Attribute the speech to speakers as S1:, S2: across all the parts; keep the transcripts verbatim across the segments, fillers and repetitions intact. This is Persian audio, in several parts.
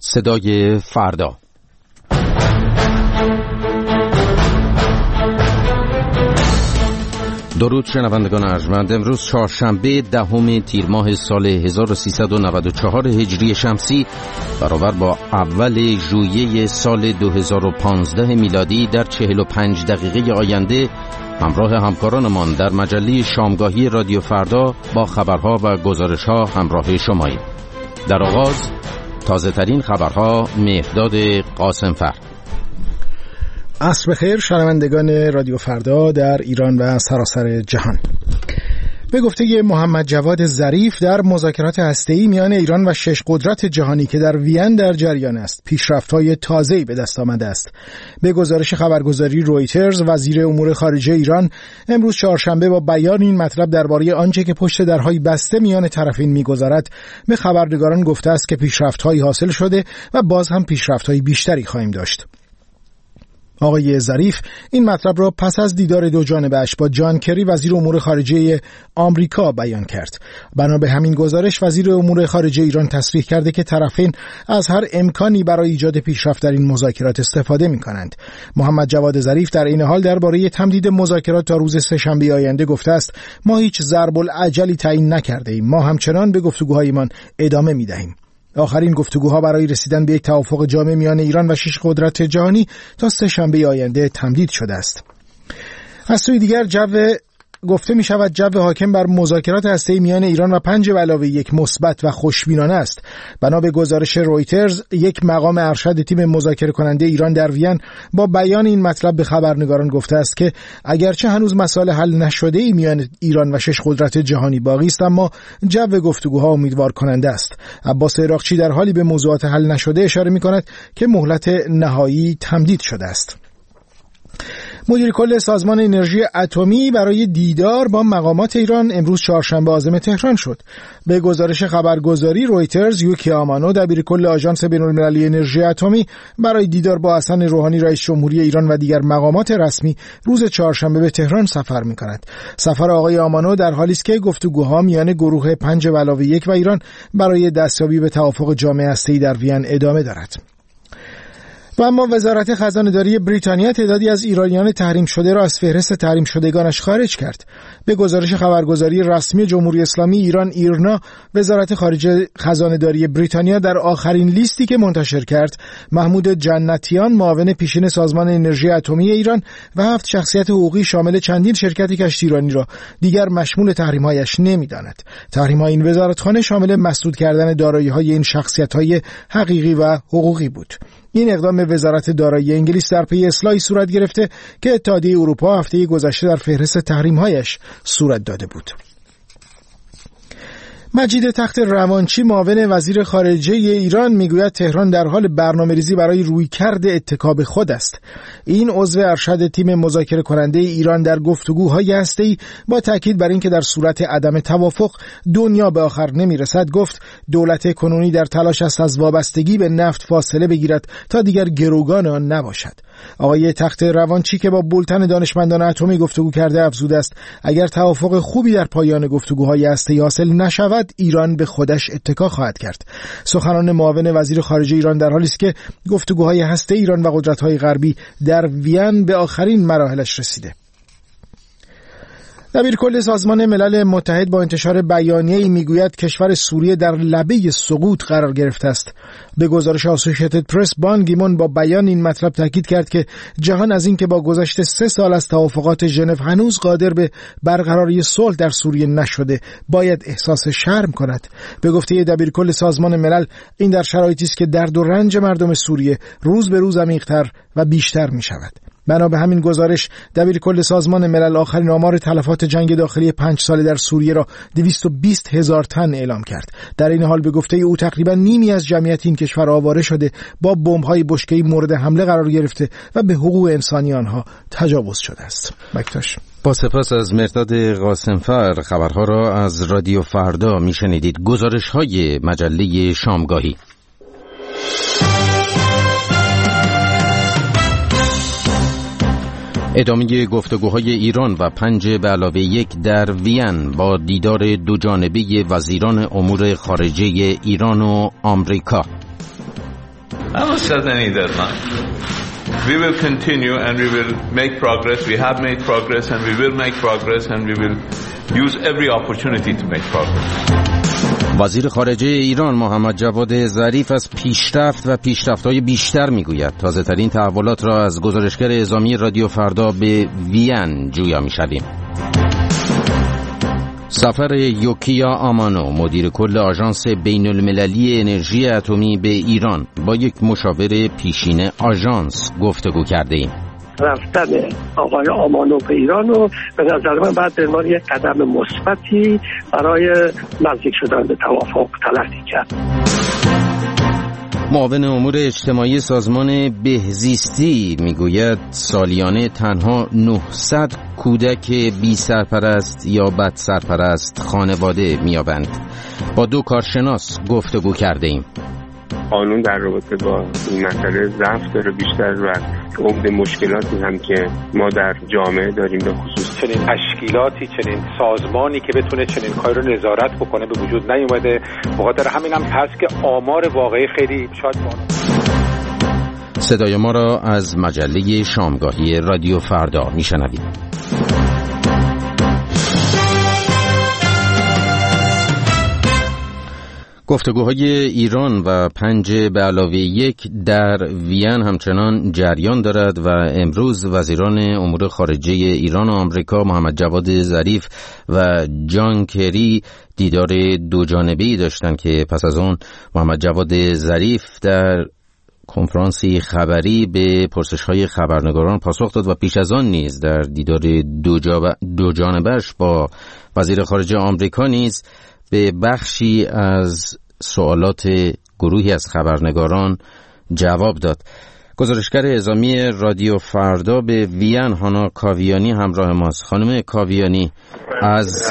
S1: صدای فردا. درود شنوندگان ارجمند. امروز چهارشنبه دهم تیر ماه سال هزار و سیصد و نود و چهار هجری شمسی برابر با اول ژوئیه سال دو هزار و پانزده میلادی در چهل و پنج دقیقه آینده همراه همکارانمان در مجله شامگاهی رادیو فردا با خبرها و گزارش‌ها همراه شماییم. در آغاز تازه ترین خبرها، مهرداد قاسمفر.
S2: عصر بخیر شنوندگان رادیو فردا در ایران و سراسر جهان. به گفته محمد جواد ظریف، در مذاکرات هسته‌ای میان ایران و شش قدرت جهانی که در وین در جریان است، پیشرفت‌های تازه‌ای به دست آمده است. به گزارش خبرگزاری رویترز، وزیر امور خارجه ایران امروز چهارشنبه با بیان این مطلب درباره آنچه که پشت درهای بسته میان طرفین می‌گذرد، به خبرنگاران گفته است که پیشرفت‌هایی حاصل شده و باز هم پیشرفت‌های بیشتری خواهیم داشت. آقای ظریف این مطلب را پس از دیدار دو جانبه‌اش با جان کری وزیر امور خارجه آمریکا بیان کرد. بنا به همین گزارش وزیر امور خارجه ایران تصریح کرده که طرفین از هر امکانی برای ایجاد پیشرفت در این مذاکرات استفاده می‌کنند. محمد جواد ظریف در این حال درباره تمدید مذاکرات تا روز سه‌شنبه آینده گفته است: ما هیچ ضرب العجلی تعیین نکرده‌ایم. ما همچنان به گفتگوهایمان ادامه می‌دهیم. آخرین گفتگوها برای رسیدن به یک توافق جامع میان ایران و شش قدرت جهانی تا سه شنبه آینده تمدید شده است. از سوی دیگر جو گفته می شود جو حاکم بر مذاکرات هسته‌ای میان ایران و پنج به علاوه یک مثبت و خوشبینانه است. بنا به گزارش رویترز، یک مقام ارشد تیم مذاکره کننده ایران در وین با بیان این مطلب به خبرنگاران گفته است که اگرچه هنوز مسائل حل نشده ای میان ایران و شش قدرت جهانی باقی است، اما جو گفتگوها امیدوار کننده است. عباس عراقچی در حالی به موضوعات حل نشده اشاره می کند که مهلت نهایی تمدید شده است. مدیر کل سازمان انرژی اتمی برای دیدار با مقامات ایران امروز چهارشنبه عازم تهران شد. به گزارش خبرگزاری رویترز، یوکی آمانو دبیر کل آژانس بین‌المللی انرژی اتمی برای دیدار با حسن روحانی رئیس جمهوری ایران و دیگر مقامات رسمی روز چهارشنبه به تهران سفر می‌کند. سفر آقای آمانو در حالی است که گفتگوها میان گروه پنج به علاوه یک و ایران برای دستیابی به توافق جامع هسته‌ای در وین ادامه دارد. و اما وزارت خزانه‌داری بریتانیا تعدادی از ایرانیان تحریم شده را از فهرست تحریم شدگانش خارج کرد. به گزارش خبرگزاری رسمی جمهوری اسلامی ایران ایرنا، وزارت خارجه خزانه‌داری بریتانیا در آخرین لیستی که منتشر کرد، محمود جنتیان، معاون پیشین سازمان انرژی اتمی ایران و هفت شخصیت حقوقی شامل چندین شرکت کشتیرانی را دیگر مشمول تحریم‌هایش نمی‌داند. تحریم‌های این وزارتخانه شامل مسدود کردن دارایی‌های این شخصیت‌های حقیقی و حقوقی بود. این اقدام وزارت دارایی انگلیس در پی اصلاحی صورت گرفته که اتحادیه اروپا هفته گذشته در فهرست تحریم‌هایش صورت داده بود. مجید تخت روانچی، معاون وزیر خارجه ایران، میگوید تهران در حال برنامه‌ریزی برای رویکرد اتکا به خود است. این عضو ارشد تیم مذاکره کننده ایران در گفتگوهای هسته‌ای با تاکید بر اینکه در صورت عدم توافق دنیا به آخر نمیرسد گفت دولت کنونی در تلاش است از وابستگی به نفت فاصله بگیرد تا دیگر گروگان آن نباشد. آقای تخت روانچی که با بولتن دانشمندان اتمی گفتگو کرده افزوده است اگر توافق خوبی در پایان گفتگوهای هسته‌ای حاصل نشود ایران به خودش اتکا خواهد کرد. سخنان معاون وزیر خارجه ایران در حالی است که گفتگوهای هسته‌ای ایران و قدرت‌های غربی در وین به آخرین مراحلش رسیده. دبیر کل سازمان ملل متحد با انتشار بیانیه‌ای میگوید کشور سوریه در لبه سقوط قرار گرفته است. به گزارش آسوشیتد پرس، بان کی مون با بیان این مطلب تاکید کرد که جهان از این که با گذشت سه سال از توافقات ژنو هنوز قادر به برقراری صلح در سوریه نشده باید احساس شرم کند. به گفته دبیر کل سازمان ملل این در شرایطی است که درد و رنج مردم سوریه روز به روز عمیق‌تر و بیشتر می‌شود. بنا به همین گزارش دبیر کل سازمان ملل آخرین آمار تلفات جنگ داخلی پنج ساله در سوریه را دویست و بیست هزار تن اعلام کرد. در این حال به گفته او تقریبا نیمی از جمعیت این کشور آواره شده، با بمب‌های بشکه‌ای مورد حمله قرار گرفته و به حقوق انسانی آنها تجاوز شده است. بکتاش.
S1: با سپاس از مهرداد قاسمفر. خبرها را از رادیو فردا میشنیدید. گزارش‌های مجله شامگاهی. ادامه گفتگوهای ایران و پنج به علاوه یک در وین با دیدار دو جانبه وزیران امور خارجه ایران و آمریکا.
S3: I most certainly that man. We will continue and we will make progress. We have made progress and we will make progress and we will use every opportunity to make progress.
S1: وزیر خارجه ایران محمد جواد ظریف از پیشرفت و پیشرفت‌های بیشتر میگوید. تازه‌ترین تحولات را از گزارشگر اعزامی رادیو فردا به وین جویا می‌شویم. سفر یوکیا آمانو مدیر کل آژانس بین المللی انرژی اتمی به ایران با یک مشاور پیشین آژانس گفتگو کرده ایم.
S4: رفتن آقای آمانو به ایران و به نظر من بعد به عنوان یک قدم مثبتی برای نزدیک شدن به توافق تلقی کرد.
S1: معاون امور اجتماعی سازمان بهزیستی میگوید سالیانه تنها نهصد کودک بی سرپرست یا بد سرپرست خانواده میابند. با دو کارشناس گفتگو کرده ایم.
S5: قانون در رابطه با این مسئله ضعف داره بیشتر و عمده مشکلاتی هم که ما در جامعه داریم به خصوص
S6: چنین تشکیلاتی چنین سازمانی که بتونه چنین کاری رو نظارت بکنه به وجود نیومده. بخاطر همین هم هست که آمار واقعی خیلی شاید بانه.
S1: صدای ما را از مجله شامگاهی رادیو فردا میشنوید. گفتگوهای ایران و پنج به علاوه یک در وین همچنان جریان دارد و امروز وزیران امور خارجه ایران و آمریکا محمد جواد ظریف و جان کری دیدار دو جانبه‌ای داشتند که پس از آن محمد جواد ظریف در کنفرانسی خبری به پرسش‌های خبرنگاران پاسخ داد و پیش از آن نیز در دیدار دو, دو جانبه‌اش با وزیر خارجه آمریکا نیز به بخشی از سوالات گروهی از خبرنگاران جواب داد. گزارشگر اعزامی رادیو فردا به وین هانا کاویانی همراه ماست. خانم کاویانی، از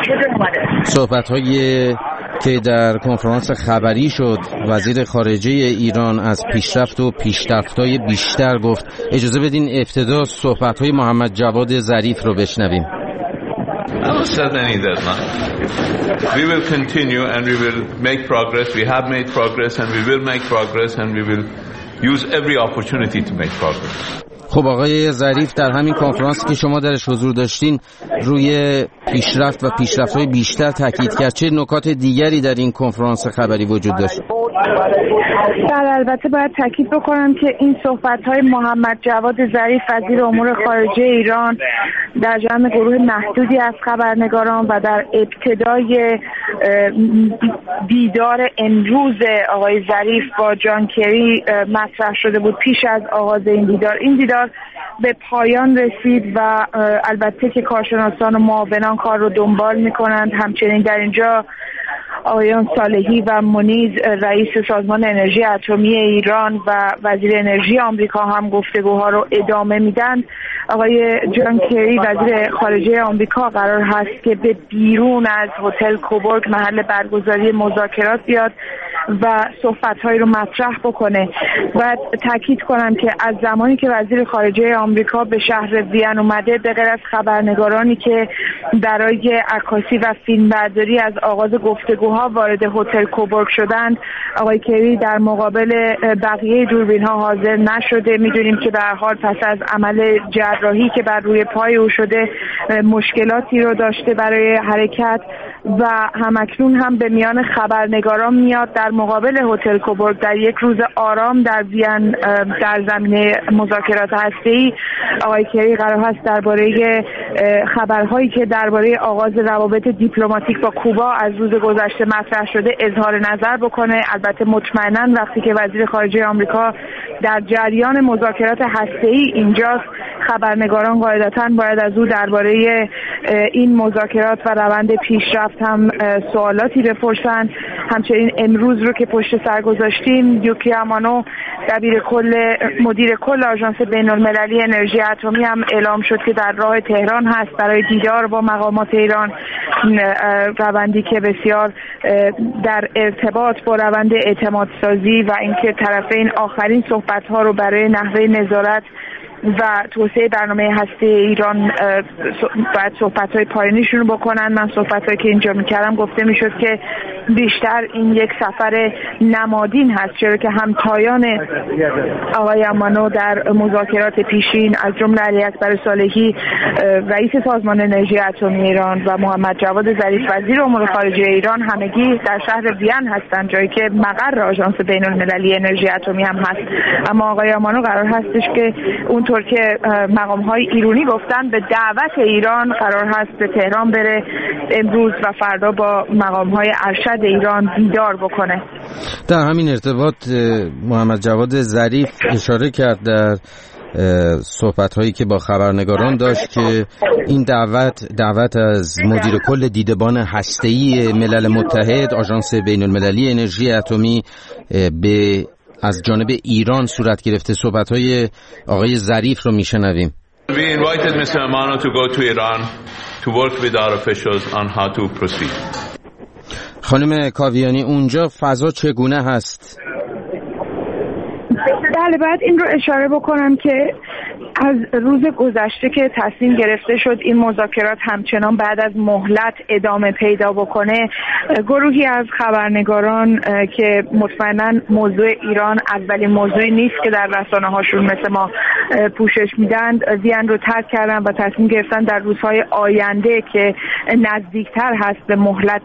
S1: صحبت‌های که در کنفرانس خبری شد وزیر خارجه ایران از پیشرفت و پیشرفت‌های بیشتر گفت. اجازه بدین ابتدا صحبت‌های محمد جواد ظریف رو بشنویم.
S3: I most certainly that man. We will continue and we will make progress. We have made progress and we will make progress and we will use every opportunity to make progress.
S1: خب آقای ظریف در همین کنفرانسی که شما درش حضور داشتین روی پیشرفت و پیشرفت‌های بیشتر تاکید کرد. چه نکات دیگری در این کنفرانس خبری وجود داشت؟
S7: در البته باید تاکید بکنم که این صحبت‌های محمد جواد ظریف وزیر امور خارجه ایران در جمع گروه محدودی از خبرنگاران و در ابتدای دیدار امروز آقای ظریف با جان کری مطرح شده بود. پیش از آغاز این دیدار این دیدار به پایان رسید و البته که کارشناسان و معاونان کار رو دنبال می‌کنند. همچنین در اینجا آقایان صالحی و منیز رئیس سازمان انرژی اتمی ایران و وزیر انرژی آمریکا هم گفتگوها رو ادامه میدن. آقای جان کری وزیر خارجه آمریکا قرار هست که به بیرون از هتل کوبورگ محل برگزاری مذاکرات بیاد و صحبت‌هایی رو مطرح بکنه. و تاکید کنم که از زمانی که وزیر خارجه آمریکا به شهر وین اومده به غیر از خبرنگارانی که برای عکاسی و فیلمبرداری از آغاز گفتگوها وارد هتل کوبورگ شدند، آقای کری در مقابل بقیه دوربین‌ها حاضر نشده. می‌دونیم که به هر حال پس از عمل جراحی که بر روی پای او شده مشکلاتی رو داشته برای حرکت و همکنون هم به میان خبرنگاران میاد در مقابل هتل کوبورگ در یک روز آرام در وین در زمینه مذاکرات هسته‌ای. آقای کری قرار هست درباره خبرهایی که درباره آغاز روابط دیپلماتیک با کوبا از روز گذشته مطرح شده اظهار نظر بکنه. البته مطمئناً وقتی که وزیر خارجه آمریکا در جریان مذاکرات هسته‌ای اینجاست، خبرنگاران قاعدتاً باید از او درباره این مذاکرات و روند پیشرفت هم سوالاتی بپرسن. همچنین امروز رو که پشت سر گذاشتیم، یوکی آمانو دبیر کل مدیر کل آژانس بین المللی انرژی اتمی هم اعلام شد که در راه تهران هست برای دیدار با مقامات ایران، روندی که بسیار در ارتباط با روند اعتماد سازی و اینکه طرفین آخرین صحبت ها رو برای نحوه نظارت و توسعه برنامه هسته ایران باید صحبت‌های پایانیشون رو بکنن. من صحبت‌هایی که اینجا می‌کردم گفته می‌شد که بیشتر این یک سفر نمادین هست، چرا که همتایان آقای امانو در مذاکرات پیشین از جمله علی اکبر صالحی رئیس سازمان انرژی اتمی ایران و محمد جواد ظریف وزیر امور خارجه ایران همگی در شهر وین هستند، جایی که مقر آژانس بین‌المللی انرژی اتمی هم هست. اما آقای امانو قرار هستش که اونطور که مقام‌های ایرانی گفتن به دعوت ایران قرار هست به تهران بره امروز و فردا با مقام‌های ارشد ایران دیدار بکنه.
S1: در همین ارتباط محمد جواد ظریف اشاره کرد در صحبت‌هایی که با خبرنگاران داشت که این دعوت دعوت از مدیر کل دیدبان هسته‌ای ملل متحد آژانس بین‌المللی انرژی اتمی به از جانب ایران صورت گرفته. صحبت‌های آقای ظریف رو میشنویم.
S3: We invited Mister Amano to go to Iran to work with our officials on how to proceed.
S1: خانم کاویانی اونجا فضا چگونه هست؟
S7: بله، باید این رو اشاره بکنم که از روز گذشته که تصمیم گرفته شد این مذاکرات همچنان بعد از مهلت ادامه پیدا بکنه، گروهی از خبرنگاران که مطمئناً موضوع ایران اولین موضوعی نیست که در رسانه هاشون مثل ما پوشش میدن، وین رو ترک کردن و تصمیم گرفتن در روزهای آینده که نزدیکتر هست به مهلت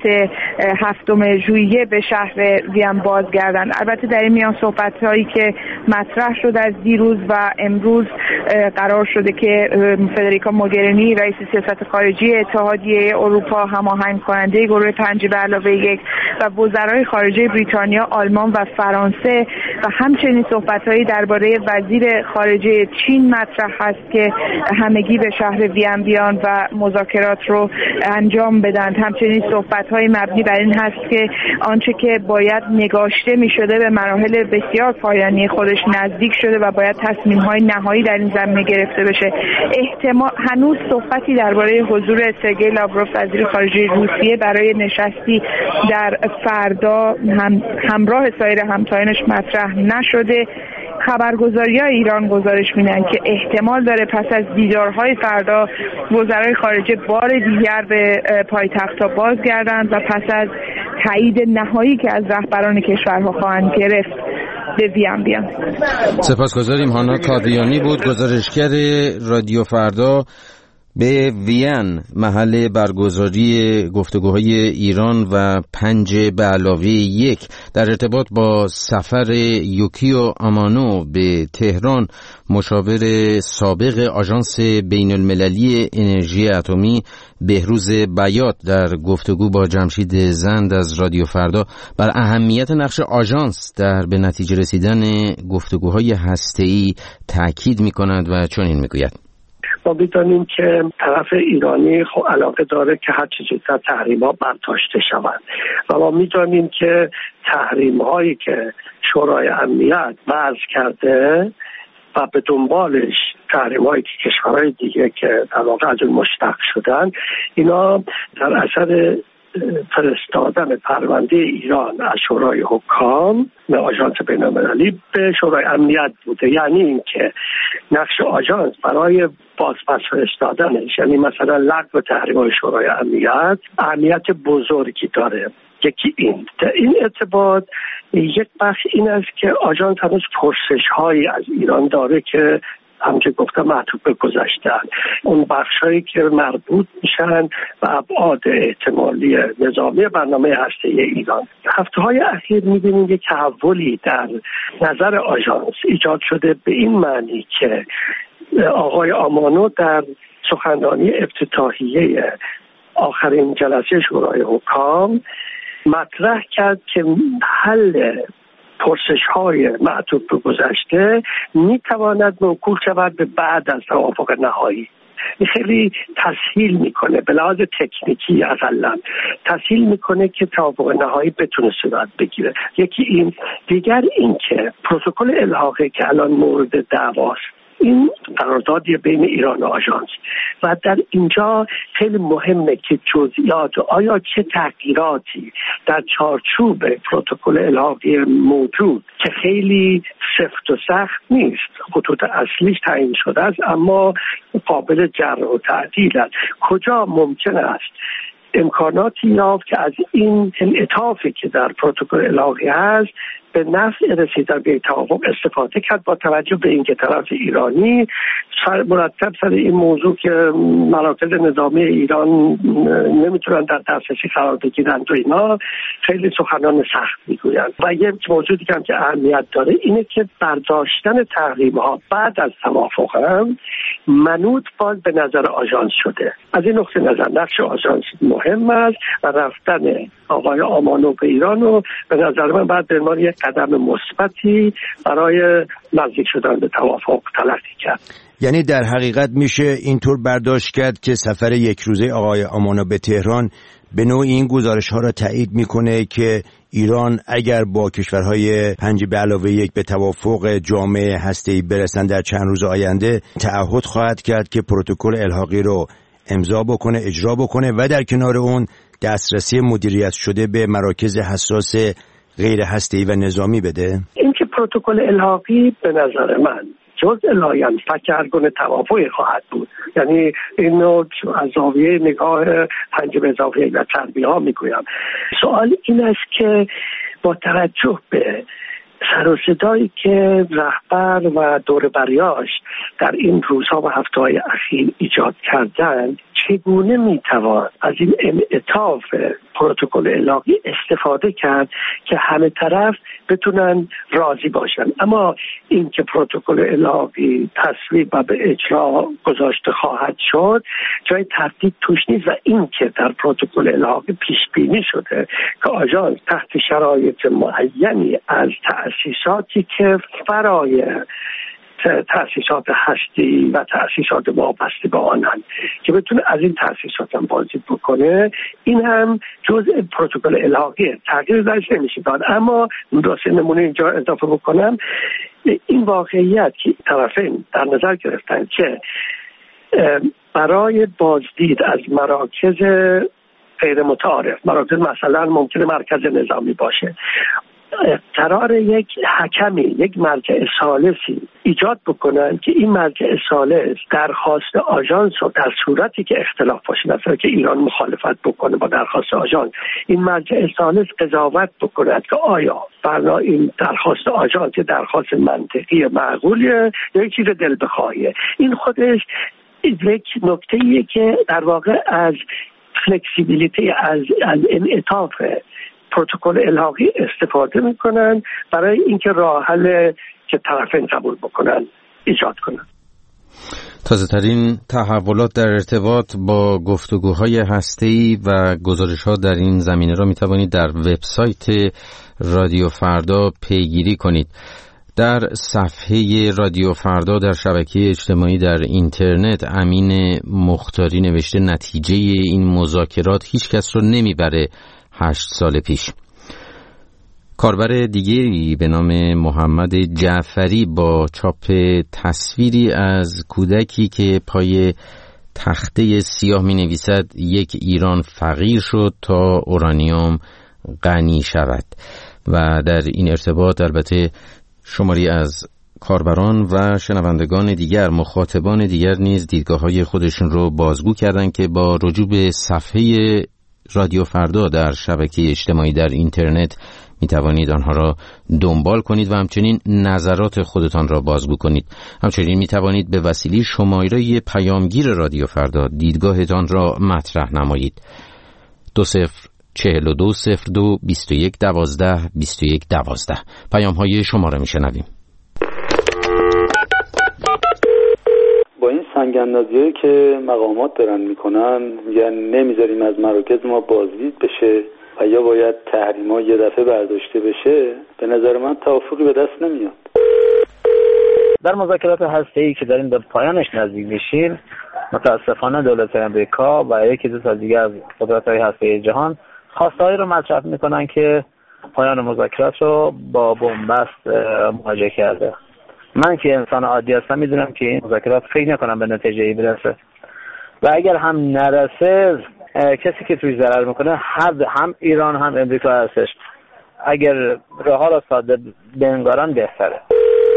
S7: هفتم ژوئیه به شهر وین بازگردن. البته در این میان صحبت‌هایی که مطرح شد از دیروز و امروز قرار شده که فدریکا موگرینی رئیس سیاست خارجی اتحادیه اروپا، هماهنگ کننده گروه پنج به علاوه یک و وزرای خارجه بریتانیا، آلمان و فرانسه و همچنین صحبت‌هایی درباره وزیر خارجه چین مطرح هست که همگی به شهر وین بیان و مذاکرات رو انجام بدن. همچنین صحبت‌های مبنی بر این هست که آنچه که باید نگاشته می‌شده به مراحل بسیار پایانی خودش نزدیک شده و باید تصمیم‌های نهایی در این زمینه گرفته بشه. احتمال هنوز صحبتی درباره حضور سرگئی لاوروف وزیر خارجه روسیه برای نشستی در فردا هم همراه سایر همتایانش مطرح نشده. خبرگزاری‌های ایران گزارش میدن که احتمال داره پس از دیدارهای فردا وزرای خارجه بار دیگر به پایتخت‌ها بازگردند و پس از تایید نهایی که از رهبران کشورها خواهند گرفت به وین بیان.
S1: سپاسگزاریم. هانا کاویانی بود، گزارشگر رادیو فردا به وین، محل برگزاری گفتگوهای ایران و پنج به علاوه یک. در ارتباط با سفر یوکیو آمانو به تهران، مشاور سابق آژانس بین‌المللی انرژی اتمی بهروز بیات در گفتگو با جمشید زند از رادیو فردا بر اهمیت نقش آژانس در به نتیجه رسیدن گفتگوهای هسته‌ای تاکید می‌کند و چنین می‌گوید:
S4: ما می‌دانیم که طرف ایرانی خب علاقه داره که هر چه زودتر تحریم‌ها برداشته شوند و ما می‌دانیم که تحریم‌هایی که شورای امنیت وضع کرده و به دنبالش تحریم‌هایی که کشورهای دیگه که در واقع از اون مشتق شدن، اینا در اثر فرستادن پرونده ایران از شورای حکام به آژانس بین‌المللی به شورای امنیت بوده. یعنی اینکه نقش آژانس برای بازپس فرستادنش، یعنی مثلا لغو تحریم‌های شورای امنیت، اهمیت بزرگی داره. یکی این در این ارتباط یک بخش این است که آژانس هنوز پرسش‌هایی از ایران داره که همچه گفتم معطوف به گذشتن، اون بخشایی که مربوط میشن و ابعاد احتمالی نظامی برنامه هسته‌ای ایران. هفته‌های اخیر می‌بینیم یک تحولی در نظر آژانس ایجاد شده به این معنی که آقای آمانو در سخنرانی افتتاحیه آخرین جلسه شورای حکام مطرح کرد که حل پرسش‌های معطوف به گذشته می‌تواند موکول شود به بعد از توافق نهایی. این خیلی تسهیل میکنه، به لحاظ تکنیکی اقلا تسهیل میکنه که توافق نهایی بتونه صورت بگیره. یکی این، دیگر این که پروتکل الحاقی که الان مورد دعواست، این قراردادی بین ایران و آژانس و در اینجا خیلی مهمه که جزئیات و آیا چه تغییراتی در چارچوب پروتکل الحاقی موجود که خیلی سفت و سخت نیست. خطوط اصلیش تعیین شده است اما قابل جر و تعدیل است. کجا ممکن است امکاناتی یافت که از این انعطافی که در پروتکل الحاقی هست به نفع رسیدن به توافق استفاده کرد، با توجه به اینکه طرف ایرانی مرتب سر این موضوع که مراکز نظامی ایران نمیتونن در دسترسی قرار بگیرن و اینا خیلی سخنان سخت میگویند. و یک موضوعی که هم که اهمیت داره اینه که برداشتن تحریم ها بعد از توافق هم منوط باز به نظر آژانس شده. از این نقطه نظر نقش آژانس مهم است و رفتن آقای آمانو به ایران و به نظر من بعد به عنوان یک قدم مثبتی برای نزدیک شدن به توافق تلقی کرد.
S8: یعنی در حقیقت میشه اینطور برداشت کرد که سفر یک روزه آقای آمانو به تهران به نوعی این گزارش ها را تایید میکنه که ایران اگر با کشورهای پنج به علاوه یک به توافق جامع هسته‌ای برسند در چند روز آینده تعهد خواهد کرد که پروتکل الحاقی رو امضا بکنه، اجرا بکنه و در کنار اون دسترسی مدیریت شده به مراکز حساس غیر هسته‌ای و نظامی بده. این
S4: که پروتکل الحاقی به نظر من جزء لاینفک هر گونه توافقی خواهد بود. یعنی اینو از زاویه نگاه پنج به اضافه یک و تربیه ها میگویم. سوال این است که با توجه به سر و صدایی که رهبر و دور بریاش در این روزها و هفته‌های اخیر ایجاد کردند، چگونه میتوان از این انعطاف پروتکل الحاقی استفاده کرد که همه طرف بتونن راضی باشن. اما این که پروتکل الحاقی تصویب و به اجرا گذاشته خواهد شد جای تردید توش نیست و این که در پروتکل الحاقی پیش بینی شده که آژانس تحت شرایط معینی از تأسیساتی که فرای تأسیسات هستی و تأسیسات وابسته به آنند که بتونه از این تأسیسات هم بازدید بکنه، این هم جزء پروتکل الحاقیه، تغییر درش نمیشه داد. اما درست نمونه اینجا اضافه بکنم، این واقعیت که طرفین در نظر گرفتن که برای بازدید از مراکز غیر متعارف، مراکز مثلا ممکنه مرکز نظامی باشه، قرار یک حکمی، یک مرجع ثالثی ایجاد بکنن که این مرجع ثالث درخواست آژانس رو در صورتی که اختلاف باشه، مثلا که ایران مخالفت بکنه با درخواست آژانس، این مرجع ثالث قضاوت بکند که آیا برای این درخواست آژانس درخواست منطقی معقولیه یا یک چیز دل بخواهیه. این خودش یک نکته‌ایه که در واقع از فلکسیبیلیتی، از از انعطاف پروتکل الحاقی استفاده میکنن برای اینکه راه حل که طرفین قبول بکنن ایجاد کنن.
S1: تازه ترین تحولات در ارتباط با گفتگوهای هسته‌ای و گزارش‌ها در این زمینه را میتوانید در وبسایت رادیو فردا پیگیری کنید. در صفحه رادیو فردا در شبکه اجتماعی در اینترنت امین مختاری نوشته نتیجه این مذاکرات هیچ کس رو نمیبره هشت سال پیش. کاربر دیگری به نام محمد جعفری با چاپ تصویری از کودکی که پای تخته سیاه می نویسد یک ایران فقیر شد تا اورانیوم غنی شود و در این ارتباط البته شماری از کاربران و شنوندگان دیگر، مخاطبان دیگر نیز دیدگاه‌های خودشون رو بازگو کردند که با رجوع به صفحه رادیو فردا در شبکه اجتماعی در اینترنت می توانید آنها را دنبال کنید و همچنین نظرات خودتان را بازگو کنید. همچنین می توانید به وسیله شماره پیامگیر رادیو فردا دیدگاهتان را مطرح نمایید. دو صفر چهل و دو صفر دو بیست و یک دوازده بیست و یک دوازده. پیام های شما را می شنویم.
S9: با این سنگ‌اندازی‌هایی که مقامات دارن میکنن، یعنی نمیذاریم از مراکز ما بازدید بشه و یا باید تحریم‌ها یه دفعه برداشته بشه، به نظر من توافقی به دست نمیاد.
S10: در مذاکرات هسته‌ای که داریم به پایانش نزدیک میشیم، متاسفانه دولت آمریکا و یکی دو تا دیگه از قدرت‌های هسته‌ای جهان خواسته‌هایی رو مطرح میکنن که پایان مذاکرات رو با بنبست مواجه کرده. من که انسان عادی هستم میدونم که این مذاکرات فکر نکنم به نتیجه‌ای برسه و اگر هم نرسه کسی که توی ضرر میکنه هم ایران هم امریکا هستش. اگر راه ها را ساده بنگارن بهتره.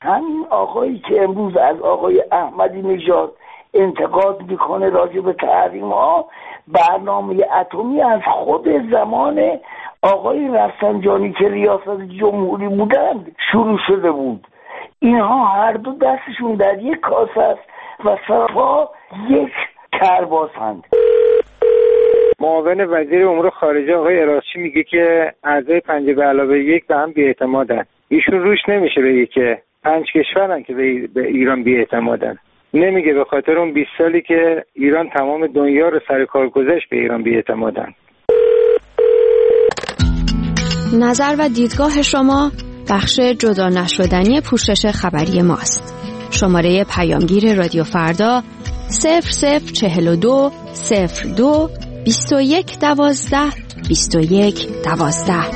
S11: همین آقایی که امروز از آقای احمدی نژاد انتقاد میکنه راجع به تحریم ها، برنامه اتمی از خود زمان آقای رفسنجانی که ریاست جمهوری بودند شروع شده بود. اینها هر دو دستشون در یک کاسه است و صفا یک کرباسند.
S12: معاون وزیر امور خارجه آقای اراسچی میگه که اعضای پنج به علاوه یک به هم بی‌اعتمادن. ایشون روش نمیشه بگه که پنج کشورن که به ایران بی‌اعتمادن. نمیگه به خاطر اون بیست سالی که ایران تمام دنیا رو سر کار گذاشت به ایران بی‌اعتمادن.
S13: نظر و دیدگاه شما بخش جدا نشدنی پوشش خبری ماست. شماره پیامگیر رادیو فردا صفر صفر چهل و دو صفر دو بیست و یک دوازده بیست و یک دوازده.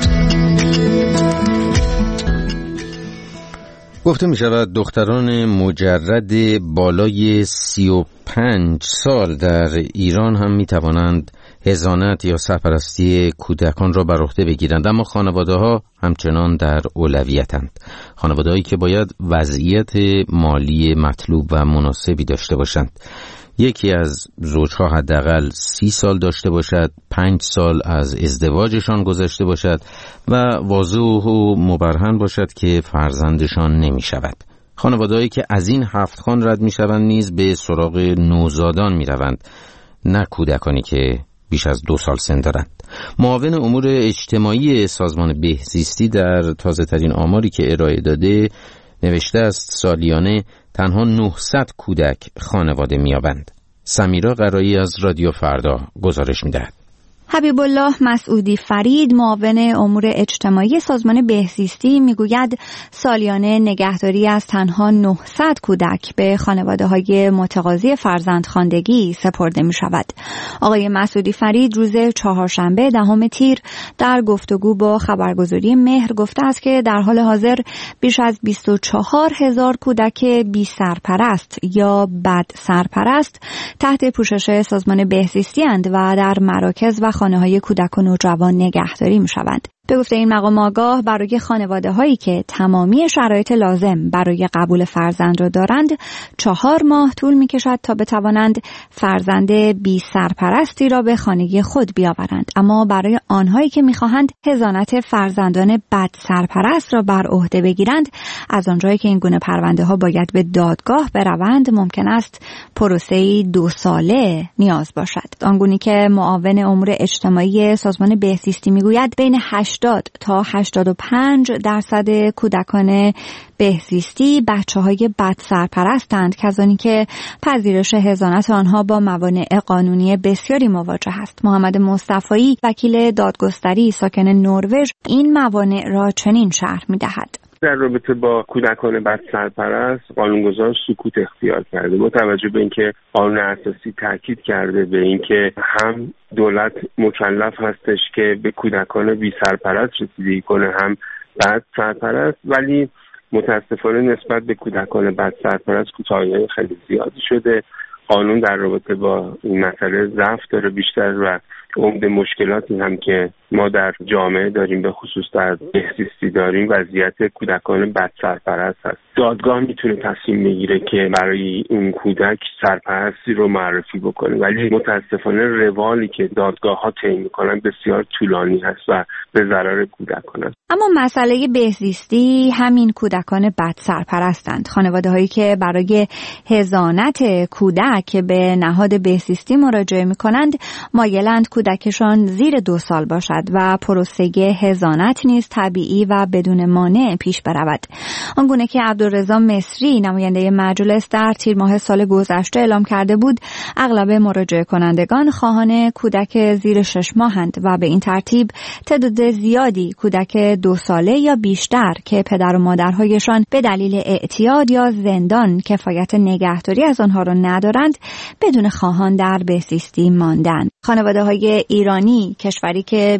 S1: گفته می شود دختران مجرد بالای سی و پنج سال در ایران هم می توانند حضانت یا سرپرستی کودکان را بر عهده بگیرند، اما خانواده ها همچنان در اولویتند. خانواده هایی که باید وضعیت مالی مطلوب و مناسبی داشته باشند. یکی از زوجها حداقل سی سال داشته باشد، پنج سال از ازدواجشان گذشته باشد و واضح و مبرهن باشد که فرزندشان نمی شود. خانواده‌هایی که از این هفت خان رد می شوند نیز به سراغ نوزادان می روند، نه کودکانی که بیش از دو سال سن دارند. معاون امور اجتماعی سازمان بهزیستی در تازه ترین آماری که ارائه داده نوشته است سالیانه تنها نهصد کودک خانواده می‌یابند. سمیرا قرایی از رادیو فردا گزارش می‌دهد.
S14: حبیب الله مسعودی فرید معاون امور اجتماعی سازمان بهزیستی میگوید سالیانه نگهداری از تنها نهصد کودک به خانواده‌های متقاضی فرزندخواندگی سپرده می شود. آقای مسعودی فرید روز چهارشنبه دهم تیر در گفتگو با خبرگزاری مهر گفته است که در حال حاضر بیش از بیست و چهار هزار کودک بی سرپرست یا بد سرپرست تحت پوشش سازمان بهزیستی اند و در مراکز و خانه‌های کودک و نوجوان نگهداری می‌شوند. به گفته این مقام آگاه برای خانواده‌هایی که تمامی شرایط لازم برای قبول فرزند را دارند چهار ماه طول می‌کشد تا بتوانند فرزند بی سرپرستی را به خانگی خود بیاورند، اما برای آنهایی که می‌خواهند حضانت فرزندان بد سرپرست را بر عهده بگیرند از آنجایی که این گونه پرونده‌ها باید به دادگاه بروند ممکن است پروسه‌ای دو ساله نیاز باشد. آنگونه که معاون امور اجتماعی سازمان بهزیستی می‌گوید بین هشتاد تا هشتاد و پنج درصد کودکان بهزیستی بچه‌های بد سرپرستند، کسانی که پذیرش حضانت آنها با موانع قانونی بسیاری مواجه است. محمد مصطفی وکیل دادگستری ساکن نروژ این موانع را چنین شرح می‌دهد.
S5: در رابطه با کودکان بد سرپرست قانونگذار سکوت اختیار کرده، با توجه به اینکه قانون اساسی تاکید کرده به اینکه هم دولت مکلف هستش که به کودکان بی سرپرست رسیدگی کنه هم بد سرپرست، ولی متاسفانه نسبت به کودکان بد سرپرست کوتاهی‌های خیلی زیادی شده. قانون در رابطه با این مسئله ضعف داره بیشتر و عمده مشکلاتی هم که ما در جامعه داریم به خصوص در بهزیستی داریم وضعیت کودکان بد سرپرست هست. دادگاه میتونه تصمیم بگیره که برای اون کودک سرپرستی رو معرفی بکنه، ولی متاسفانه روالی که دادگاه ها طی میکنن بسیار طولانی هست و به ضرر کودکان است.
S14: اما مسئله بهزیستی همین کودکان بد سرپرستند. خانواده هایی که برای حضانت کودک به نهاد بهزیستی مراجعه میکنند مایلند کودکشان زیر دو سال باشد و پروسه حضانت نیز طبیعی و بدون مانع پیش برود. آنگونه که عبدالرضا مصری نماینده مجلس در تیر ماه سال گذشته اعلام کرده بود اغلب مراجعه کنندگان خواهان کودک زیر شش ماهند و به این ترتیب تعداد زیادی کودک دو ساله یا بیشتر که پدر و مادرهایشان به دلیل اعتیاد یا زندان کفایت نگهداری از آنها را ندارند بدون خواهان در بهزیستی ماندند. خانواده‌های ایرانی، کشوری که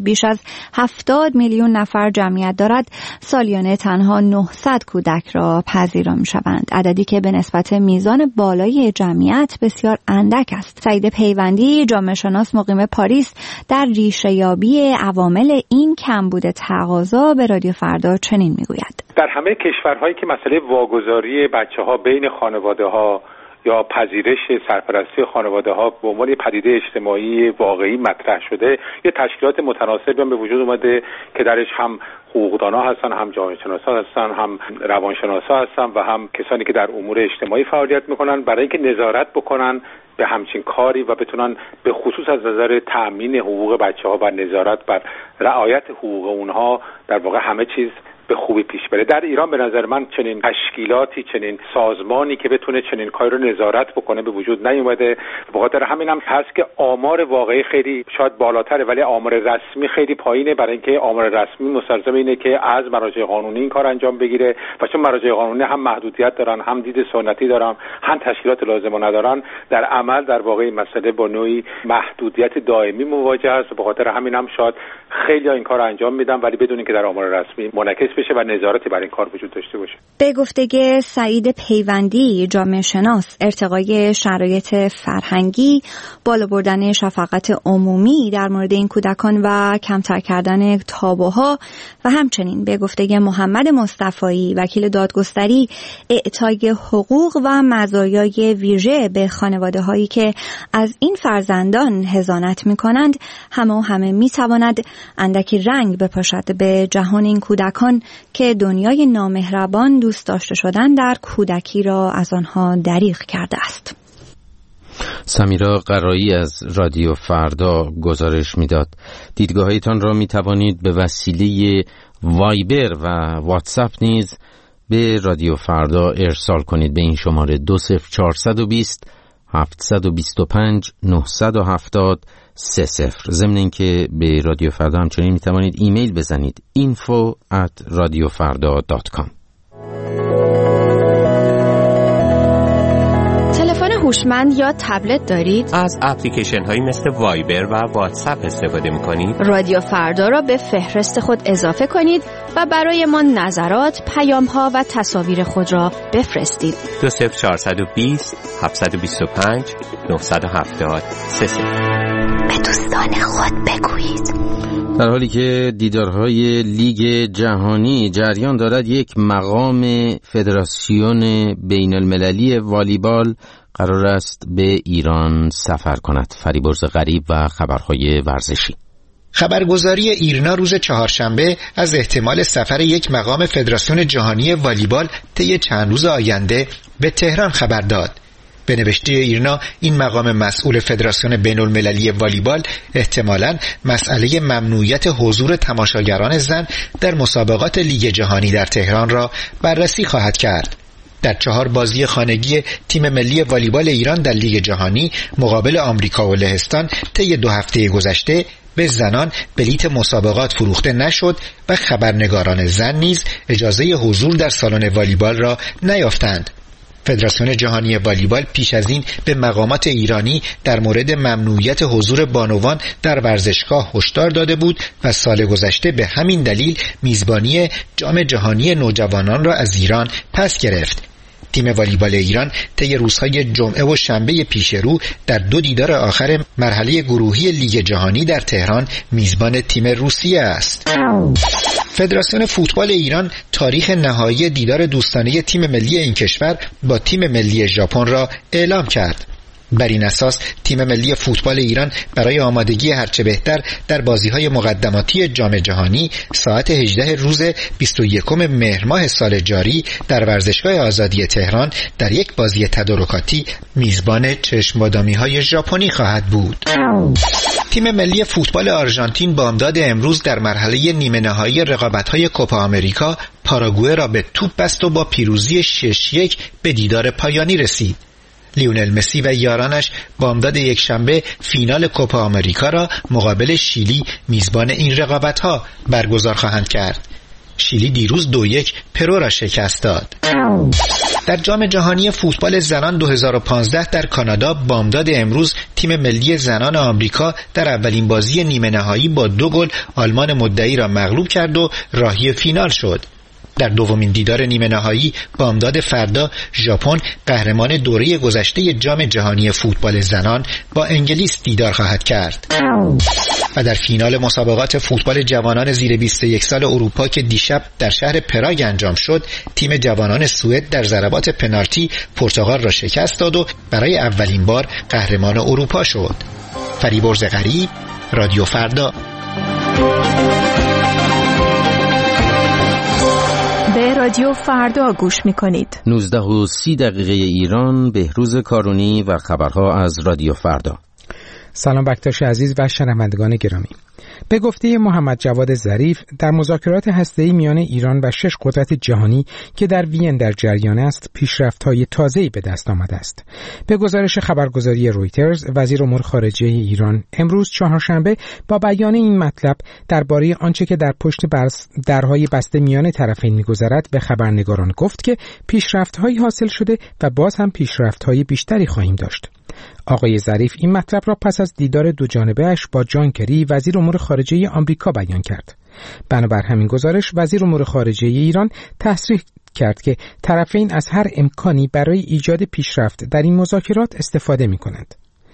S14: بیش از هفتاد میلیون نفر جمعیت دارد، سالیانه تنها نهصد کودک را پذیرا می‌شوند، عددی که به نسبت میزان بالای جمعیت بسیار اندک است. سعید پیوندی، جامعه شناس مقیم پاریس، در ریشه‌یابی عوامل این کمبود تقاضا به رادیو فردا چنین میگوید:
S6: در همه کشورهایی که مسئله واگذاری بچه‌ها بین خانواده‌ها یا پذیرش سرپرستی خانواده‌ها به عنوان پدیده اجتماعی واقعی مطرح شده، یه تشکیلات متناسبی هم به وجود اومده که درش هم حقوقدانا هستن، هم جامعه شناسا هستن، هم روانشناسا هستن و هم کسانی که در امور اجتماعی فعالیت میکنن، برای اینکه نظارت بکنن به همچین کاری و بتونن به خصوص از نظر تأمین حقوق بچه‌ها و نظارت بر رعایت حقوق اونها در واقع همه چیز به خوبی پیش بره. در ایران به نظر من چنین تشکیلاتی، چنین سازمانی که بتونه چنین کاری رو نظارت بکنه به وجود نیومده. به خاطر همین هم هست که آمار واقعی خیلی شاید بالاتره، ولی آمار رسمی خیلی پایینه، برای اینکه آمار رسمی مستلزم اینه که از مراجع قانونی این کار انجام بگیره و چون مراجع قانونی هم محدودیت دارن، هم دید سنتی دارن، هم تشکیلات لازم ندارن، در عمل در واقع این مسئله با نوعی محدودیت دائمی مواجه است. به خاطر همین هم شاید خیلی این کار انجام میدن ولی بدون اینکه در آمار رسمی منعکس بشه و نظارتی بر این کار وجود داشته باشه.
S14: به گفته سعید پیوندی، جامعه شناس، ارتقای شرایط فرهنگی، بالا بردن شفقت عمومی در مورد این کودکان و کمتر کردن تابوها و همچنین به گفته محمد مصطفی، وکیل دادگستری، اعطای حقوق و مزایای ویژه به خانواده هایی که از این فرزندان حضانت می کنند همه و همه می تواند اندکی رنگ بپاشد به جهان این کودکان که دنیای نامهربان دوست داشته شدن در کودکی را از آنها دریغ کرده است.
S1: سمیرا قرایی از رادیو فردا گزارش میداد. دیدگاهایتان را می توانید به وسیله وایبر و واتساپ نیز به رادیو فردا ارسال کنید به این شماره دو صفر چهارصد و بیست هفتصد و بیست و پنج نهصد و هفتاد سه صفر. ضمن اینکه به رادیو فردا همچنین می توانید ایمیل بزنید info at radiofarda dot com.
S13: تلفن هوشمند یا تبلت دارید؟
S15: از اپلیکیشن هایی مثل وایبر و واتساپ استفاده می کنید؟
S13: رادیو فردا را به فهرست خود اضافه کنید و برای ما نظرات، پیام ها و تصاویر خود را بفرستید.
S15: دو صفر چهارصد و بیست هفتصد و بیست و پنج نهصد و هفتاد سه صفر.
S14: به دوستان خود بگویید.
S1: در حالی که دیدارهای لیگ جهانی جریان دارد، یک مقام فدراسیون بین المللی والیبال قرار است به ایران سفر کند. فریبرز غریب و خبرهای ورزشی.
S2: خبرگزاری ایرنا روز چهارشنبه از احتمال سفر یک مقام فدراسیون جهانی والیبال طی چند روز آینده به تهران خبر داد. به نوشته ایرنا، این مقام مسئول فدراسیون بین المللی والیبال احتمالاً مسئله ممنوعیت حضور تماشاگران زن در مسابقات لیگ جهانی در تهران را بررسی خواهد کرد. در چهار بازی خانگی تیم ملی والیبال ایران در لیگ جهانی مقابل آمریکا و لهستان طی دو هفته گذشته به زنان بلیت مسابقات فروخته نشد و خبرنگاران زن نیز اجازه حضور در سالن والیبال را نیافتند. فدراسیون جهانی والیبال پیش از این به مقامات ایرانی در مورد ممنوعیت حضور بانوان در ورزشگاه هشدار داده بود و سال گذشته به همین دلیل میزبانی جام جهانی نوجوانان را از ایران پس گرفت. تیم والیبال ایران طی روزهای جمعه و شنبه پیش رو در دو دیدار آخر مرحله گروهی لیگ جهانی در تهران میزبان تیم روسیه است. فدراسیون فوتبال ایران تاریخ نهایی دیدار دوستانه تیم ملی این کشور با تیم ملی ژاپن را اعلام کرد. بر این اساس تیم ملی فوتبال ایران برای آمادگی هرچه بهتر در بازی‌های مقدماتی جام جهانی ساعت هجده روز بیست و یکم مهر ماه سال جاری در ورزشگاه آزادی تهران در یک بازی تدارکاتی میزبان چشم‌بادامی‌های ژاپنی خواهد بود. تیم ملی فوتبال آرژانتین بامداد امروز در مرحله نیمه نهایی رقابت‌های کوپا آمریکا پاراگوئه را به توپ بست و با پیروزی شش یک به دیدار پایانی رسید. لیونل مسی و یارانش بامداد یک شنبه فینال کوپا آمریکا را مقابل شیلی میزبان این رقابت‌ها برگزار خواهند کرد.
S16: شیلی دیروز دو یک پرو را شکست داد. در جام جهانی فوتبال زنان دو هزار و پانزده در کانادا بامداد امروز تیم ملی زنان آمریکا در اولین بازی نیمه نهایی با دو گل آلمان مدعی را مغلوب کرد و راهی فینال شد. در دومین دیدار نیمه نهایی بامداد فردا ژاپن قهرمان دوره گذشته جام جهانی فوتبال زنان با انگلیس دیدار خواهد کرد. و در فینال مسابقات فوتبال جوانان زیر بیست و یک سال اروپا که دیشب در شهر پراگ انجام شد، تیم جوانان سوئد در ضربات پنالتی پرتغال را شکست داد و برای اولین بار قهرمان اروپا شد. فریبرز غریب، رادیو فردا.
S17: به رادیو فردا گوش میکنید.
S1: نوزده و سی دقیقه ایران، بهروز کارونی و خبرها از رادیو فردا.
S2: سلام بکتاش عزیز و شنوندگان گرامی. به گفته محمد جواد ظریف، در مذاکرات هسته‌ای میان ایران و شش قدرت جهانی که در وین در جریان است، پیشرفت‌های تازه‌ای به دست آمده است. به گزارش خبرگزاری رویترز، وزیر امور خارجه ایران امروز چهارشنبه با بیان این مطلب درباره آنچه که در پشت درهای بسته میان طرفین می‌گذرد به خبرنگاران گفت که پیشرفت‌هایی حاصل شده و باز هم پیشرفت‌های بیشتری خواهیم داشت. آقای ظریف این مطلب را پس از دیدار دو جانبه اش با جان کری وزیر امور خارجه آمریکا بیان کرد. بنابر همین گزارش وزیر امور خارجه ایران تصریح کرد که طرفین از هر امکانی برای ایجاد پیشرفت در این مذاکرات استفاده می‌کنند.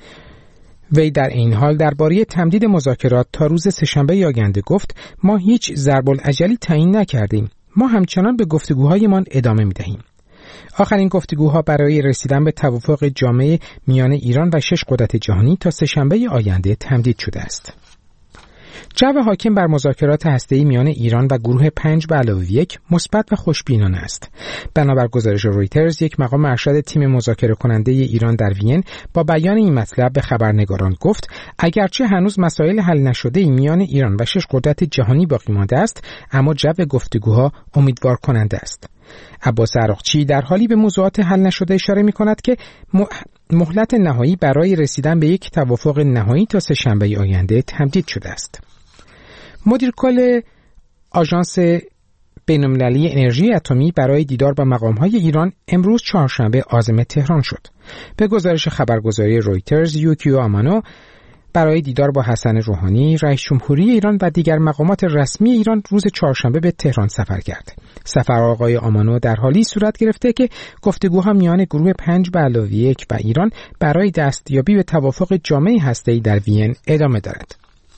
S2: وی در این حال درباره تمدید مذاکرات تا روز سه‌شنبه آینده گفت: ما هیچ ضرب الاجلی تعیین نکردیم. ما همچنان به گفتگوهایمان ادامه می‌دهیم. آخرین گفتگوها برای رسیدن به توافق جامع میان ایران و شش قدرت جهانی تا سه‌شنبه آینده تمدید شده است. جو حاکم بر مذاکرات هسته‌ای میان ایران و گروه پنج به علاوه یک مثبت و خوشبینانه است. بنابر گزارش رویترز، یک مقام ارشد تیم مذاکره کننده ایران در وین با بیان این مطلب به خبرنگاران گفت: اگرچه هنوز مسائل حل نشده میان ایران و شش قدرت جهانی باقی مانده است، اما جو گفتگوها امیدوار کننده است. عباس عراقچی در حالی به موضوعات حل نشده اشاره می کند که مهلت نهایی برای رسیدن به یک توافق نهایی تا سه‌شنبه آینده تمدید شده است. مدیر کل آژانس بین‌المللی انرژی اتمی برای دیدار با مقام‌های ایران امروز چهارشنبه عازم تهران شد. به گزارش خبرگزاری رویترز، یوکیو آمانو برای دیدار با حسن روحانی، رئیس جمهوری ایران و دیگر مقامات رسمی ایران روز چهارشنبه به تهران سفر کرد. سفر آقای آمانو در حالی صورت گرفته که گفتگوها میان گروه پنج به علاوه یک و ایران برای دستیابی به توافق جامع هسته‌ای در وین ادامه دارد.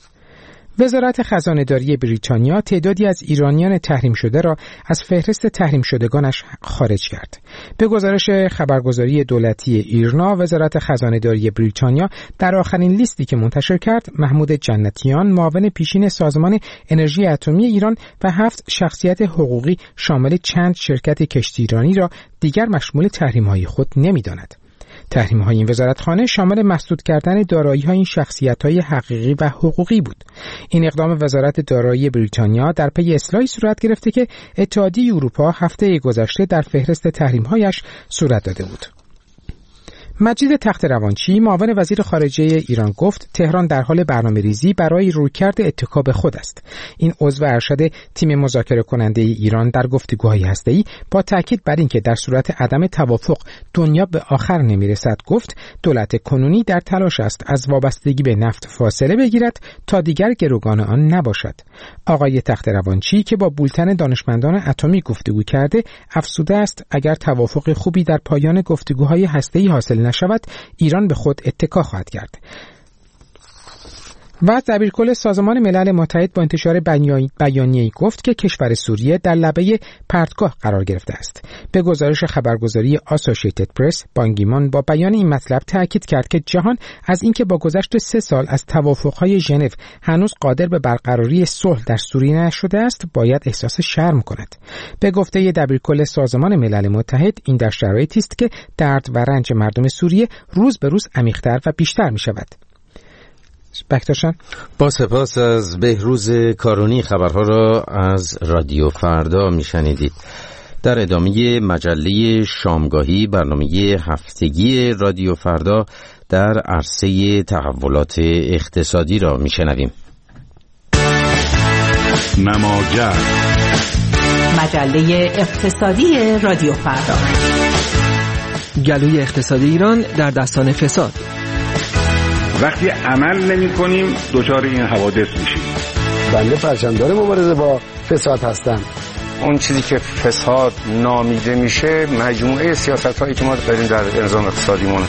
S2: وزارت خزانه‌داری بریتانیا تعدادی از ایرانیان تحریم شده را از فهرست تحریم شدگانش خارج کرد. به گزارش خبرگزاری دولتی ایرنا، وزارت خزانه‌داری بریتانیا در آخرین لیستی که منتشر کرد، محمود جنتیان، معاون پیشین سازمان انرژی اتمی ایران و هفت شخصیت حقوقی شامل چند شرکت کشتیرانی را دیگر مشمول تحریم‌های خود نمی‌داند. تحریم‌های این وزارتخانه شامل مسدود کردن دارایی‌های این شخصیت‌های حقیقی و حقوقی بود. این اقدام وزارت دارایی بریتانیا در پی اصلاحی صورت گرفته که اتحادیه اروپا هفته گذشته در فهرست تحریم‌هایش صورت داده بود. مجید تخت روانچی، معاون وزیر خارجه ایران، گفت تهران در حال برنامه‌ریزی برای رویکرد اتکا به خود است. این عضو ارشد تیم مذاکره کننده ایران در گفتگوهای هسته‌ای با تاکید بر اینکه در صورت عدم توافق دنیا به آخر نمی‌رسد گفت دولت کنونی در تلاش است از وابستگی به نفت فاصله بگیرد تا دیگر گروگان آن نباشد. آقای تخت روانچی که با بولتن دانشمندان اتمی گفتگو کرده، افزوده است اگر توافق خوبی در پایان گفتگوهای هسته‌ای حاصل نشود، ایران به خود اتکا خواهد کرد. و دبیرکل سازمان ملل متحد با انتشار بیانیه‌ای گفت که کشور سوریه در لبه پرتگاه قرار گرفته است. به گزارش خبرگزاری آسوشیتد پرس، بان کی مون با بیان این مطلب تاکید کرد که جهان از اینکه با گذشت سه سال از توافق‌های ژنو هنوز قادر به برقراری صلح در سوریه نشده است، باید احساس شرم کند. به گفته دبیرکل سازمان ملل متحد، این در شرایطی است که درد و رنج مردم سوریه روز به روز عمیق‌تر و بیشتر می‌شود. بکتاشان
S1: با سپاس از بهروز کارونی خبرها را از رادیو فردا میشنیدید. در ادامه مجله شامگاهی، برنامه هفتگی رادیو فردا در عرصه تحولات اقتصادی را میشنویم.
S18: نماگر مجله اقتصادی رادیو فردا.
S19: گلوی اقتصادی ایران در دستان فساد.
S20: وقتی عمل نمی کنیم دچار این حوادث میشیم.
S21: بنده پرچمدار مبارزه با فساد هستم.
S22: اون چیزی که فساد نامیده میشه مجموعه سیاست هایی که ما داریم در نظام اقتصادیمون.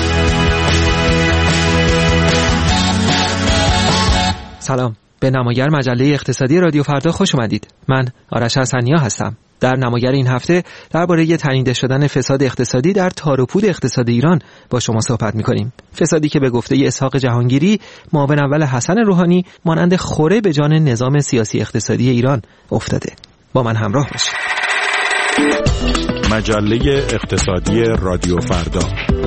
S19: سلام، به نماگر مجله اقتصادی رادیو فردا خوش اومدید. من آرش حسنیا هستم. در نماگر این هفته درباره تنیده شدن فساد اقتصادی در تار و پود اقتصاد ایران با شما صحبت می‌کنیم. فسادی که به گفته اسحاق جهانگیری، معاون اول حسن روحانی، مانند خوره به جان نظام سیاسی اقتصادی ایران افتاده. با من همراه باشید.
S23: مجله اقتصادی رادیو فردا.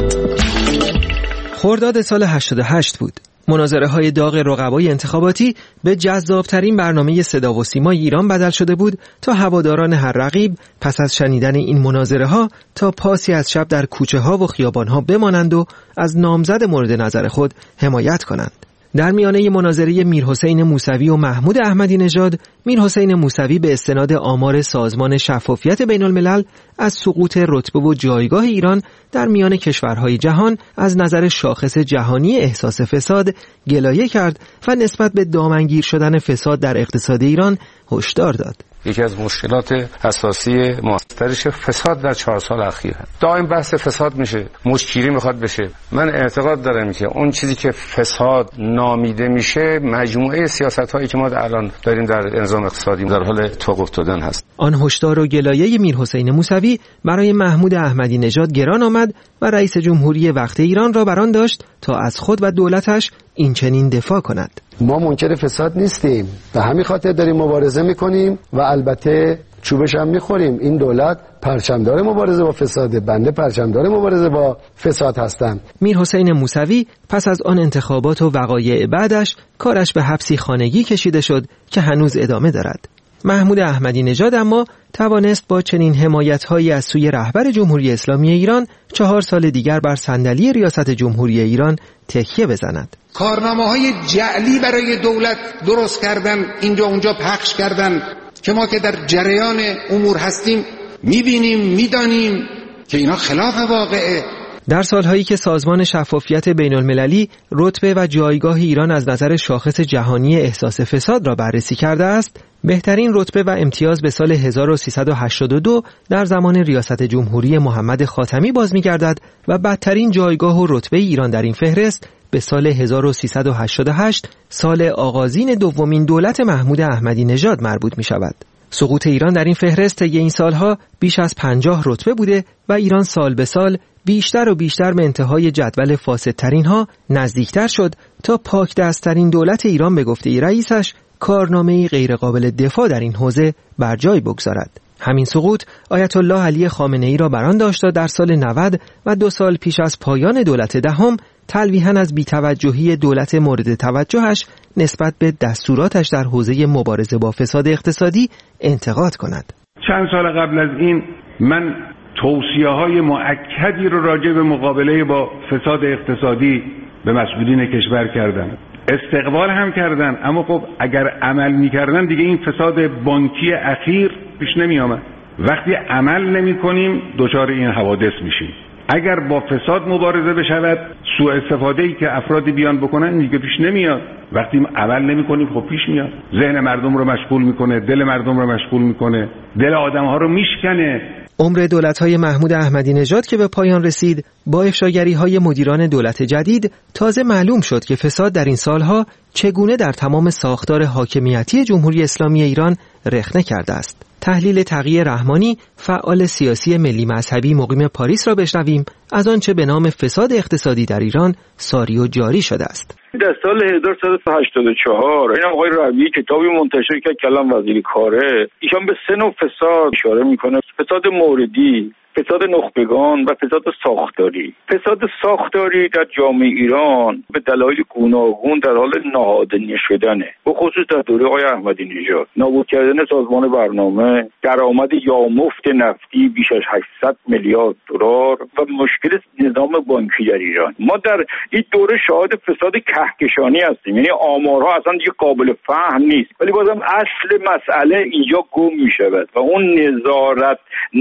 S19: خرداد سال هشتاد و هشت بود. مناظره های داغ رقبای انتخاباتی به جذابترین برنامه صدا و سیمای ایران بدل شده بود تا هواداران هر رقیب پس از شنیدن این مناظره ها تا پاسی از شب در کوچه ها و خیابان ها بمانند و از نامزد مورد نظر خود حمایت کنند. در میانه مناظره میرحسین موسوی و محمود احمدی نژاد، میرحسین موسوی به استناد آمار سازمان شفافیت بین الملل از سقوط رتبه و جایگاه ایران در میان کشورهای جهان از نظر شاخص جهانی احساس فساد گلایه کرد و نسبت به دامنگیر شدن فساد در اقتصاد ایران هشدار داد.
S22: یکی از مشکلات اساسی مؤثرش فساد در چهار سال اخیر هست. دائم بحث فساد میشه، مشکلی میخواد بشه. من اعتقاد دارم که اون چیزی که فساد نامیده میشه مجموعه سیاست هایی که ما الان داریم در نظام اقتصادی در حال توقف دادن هست.
S19: آن هشدار و گلایه میرحسین موسوی برای محمود احمدی نژاد گران آمد و رئیس جمهوری وقت ایران را بران داشت تا از خود و دولتش این چنین دفاع کند.
S21: ما منکر فساد نیستیم، به همین خاطر داریم مبارزه میکنیم و البته چوبش هم میخوریم. این دولت پرچمدار مبارزه با فساده، بنده پرچمدار مبارزه با فساد هستم.
S19: میرحسین موسوی پس از آن انتخابات و وقایع بعدش کارش به حبسی خانگی کشیده شد که هنوز ادامه دارد. محمود احمدی نژاد اما توانست با چنین حمایت‌هایی از سوی رهبر جمهوری اسلامی ایران چهار سال دیگر بر صندلی ریاست جمهوری ایران تکیه بزند.
S24: کارنامه‌های جعلی برای دولت درست کردن، اینجا اونجا پخش کردن که ما که در جریان امور هستیم می‌بینیم، می‌دانیم که اینا خلاف واقعه.
S19: در سالهایی که سازمان شفافیت بین المللی رتبه و جایگاه ایران از نظر شاخص جهانی احساس فساد را بررسی کرده است، بهترین رتبه و امتیاز به سال هزار و سیصد و هشتاد و دو در زمان ریاست جمهوری محمد خاتمی باز می‌گردد و بدترین جایگاه و رتبه ایران در این فهرست به سال هزار و سیصد و هشتاد و هشت، سال آغازین دومین دولت محمود احمدی نژاد مربوط می‌شود. سقوط ایران در این فهرست طی این سالها بیش از پنجاه رتبه بوده و ایران سال به سال بیشتر و بیشتر به انتهای جدول فاسدترین ها نزدیکتر شد تا پاک دستترین دولت ایران به گفته رئیسش کارنامه‌ای غیرقابل دفاع در این حوزه بر جای بگذارد. همین سقوط آیت الله علی خامنه‌ای را بران داشت تا در سال نود و دو سال پیش از پایان دولت دهم تلویحاً از بی‌توجهی دولت مورد توجهش نسبت به دستوراتش در حوزه مبارزه با فساد اقتصادی انتقاد کند.
S20: چند سال قبل از این من توصیه‌های مؤکدی رو راجع به مقابله با فساد اقتصادی به مسئولین کشور کردم. استقبال هم کردن، اما خب اگر عمل می‌کردن دیگه این فساد بانکی اخیر پیش نمی‌آمد. وقتی عمل نمی‌کنیم دچار این حوادث میشیم. اگر با فساد مبارزه بشود، سوء استفاده‌ای که افرادی بیان بکنن دیگه پیش نمیاد. وقتی عمل نمی‌کنیم خب پیش میاد. ذهن مردم رو مشغول می‌کنه، دل مردم رو مشغول می‌کنه، دل آدم‌ها رو میشکنه.
S19: عمر دولت‌های محمود احمدی نژاد که به پایان رسید، با افشاگری‌های مدیران دولت جدید تازه معلوم شد که فساد در این سالها چگونه در تمام ساختار حاکمیتی جمهوری اسلامی ایران رخنه کرده است. تحلیل تقی رحمانی، فعال سیاسی ملی مذهبی مقیم پاریس را بشنویم از آنچه به نام فساد اقتصادی در ایران ساری و جاری شده است.
S25: در سال هزار و سیصد و هشتاد و چهار این آقای ربیعی کتابی منتشر کرد کلام وزیر کاره، ایشان به سه نوع فساد اشاره میکنه: فساد موردی، فساد نخبگان و فساد ساختاری. فساد ساختاری در جامعه ایران به دلایل گوناگون در حال نهادینه شدنه، به خصوص در دوره آقای احمدی نژاد. نابود کردن سازمان برنامه، درآمد یامفت نفتی بیش از هشتصد میلیارد دلار و مشکل نظام بانکی در ایران. ما در این دوره شاهد فساد کهکشانی هستیم، یعنی آمارها اصلا دیگه قابل فهم نیست، ولی بازم اصل مسئله اینجا گم می شود و اون نظارت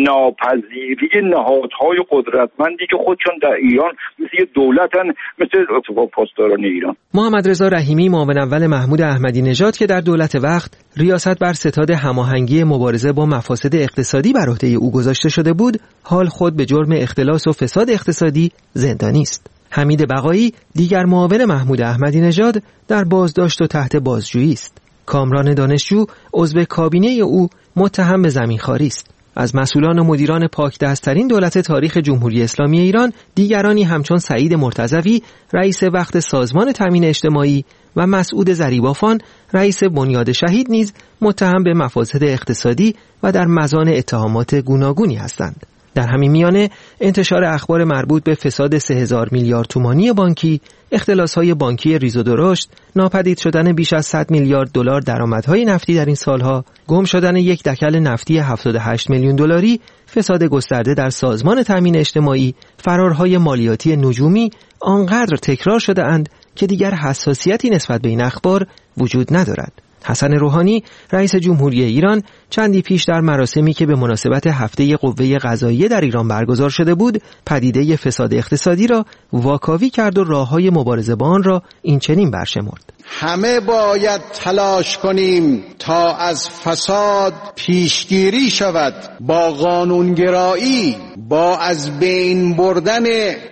S25: ناپذیری نهادهای قدرتمندی که خودشون در ایران مثل دولتن، مثل اتفاق پاسداران ایران.
S19: محمد رضا رحیمی، معاون اول محمود احمدی نژاد که در دولت وقت ریاست بر ستاد هماهنگی مبارزه با مفاسد اقتصادی بر عهده او گذاشته شده بود، حال خود به جرم اختلاس و فساد اقتصادی زندانی است. حمید بقایی، دیگر معاون محمود احمدی نژاد، در بازداشت و تحت بازجویی است. کامران دانشجو، عضو کابینه او، متهم به زمینخواری است. از مسئولان و مدیران پاکدست‌ترین دولت تاریخ جمهوری اسلامی ایران، دیگرانی همچون سعید مرتضوی، رئیس وقت سازمان تامین اجتماعی و مسعود ضریبافان، رئیس بنیاد شهید نیز متهم به مفاسد اقتصادی و در مزان اتهامات گوناگونی هستند. در همین میانه انتشار اخبار مربوط به فساد سه هزار میلیارد تومانی بانکی، اختلاس‌های بانکی ریز و درشت، ناپدید شدن بیش از صد میلیارد دلار درآمدهای نفتی در این سالها، گم شدن یک دکل نفتی هفتاد و هشت میلیون دلاری، فساد گسترده در سازمان تامین اجتماعی، فرارهای مالیاتی نجومی آنقدر تکرار شده اند که دیگر حساسیتی نسبت به این اخبار وجود ندارد. حسن روحانی، رئیس جمهوری ایران، چندی پیش در مراسمی که به مناسبت هفته قوه قضاییه در ایران برگزار شده بود، پدیده فساد اقتصادی را واکاوی کرد و راه‌های مبارزه با آن را این چنین برشمرد:
S3: همه باید تلاش کنیم تا از فساد پیشگیری شود، با قانونگرایی، با از بین بردن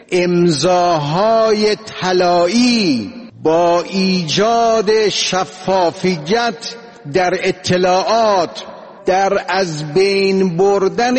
S3: امضاهای طلایی، با ایجاد شفافیت در اطلاعات، در از بین بردن